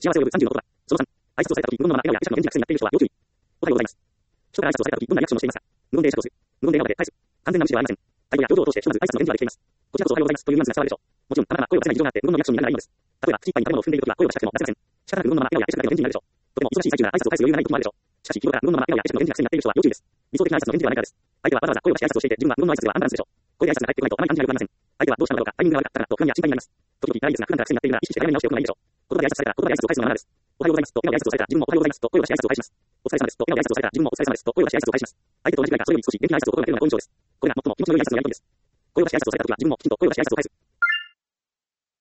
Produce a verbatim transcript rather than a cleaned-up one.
幸せを呼ぶさんじゅうの言葉。そのさん、挨拶をされたとき、無言のまま笑顔や会釈の返事が癖になっている人は要注意。おはようございます。人から挨拶をされたとき、どんなリアクションをしていますか？無言で会釈をする。無言で笑顔で返す。完全な無視ではありません。態度や表情を通してひとまず挨拶の返事ができています。こちらこそおはようございますというニュアンスが伝わるでしょう。もちろん、たまたま声を出せない事情があって、無言のリアクションにならないのです。例えば、口いっぱいに食べ物を踏んでいるときは声を出したくても出せません。仕方なく無言のまま笑顔や会釈だけの返事になるでしょう。とても忙しい最中なら挨拶を返す余裕がないこともあるでしょう。しかし、日頃から無言のまま笑顔や会釈の返事が癖になっている人は要注意です。理想的な挨拶の返事ではないからです。相手はわざわざ声を出して挨拶をしていて、自分は無言の挨拶ではアンバランスでしょう。声で挨拶が返ってこないとあまり感じが良くなりません。相手はどうしたのだろうか、タイミングが悪かったかなと不安や心配になります。時々来月が普段から癖になっているなら意識して早めに直しておくのがいいでしょう。言葉で挨拶されたら言葉で挨拶を返すのがマナーです。おはようございますと笑顔で挨拶をされたら自分もおはようございますと声を出して挨拶を返します。お疲れ様ですと笑顔で挨拶をされたら自分もお疲れ様ですと声を出して挨拶を返します。相手と同じくらいかそれより少し元気な挨拶を心がけるのが好印象です。これが最も気持ちの良い挨拶のやり方です。声を出して挨拶をされたときは自分もきちんと声を出して挨拶を返す。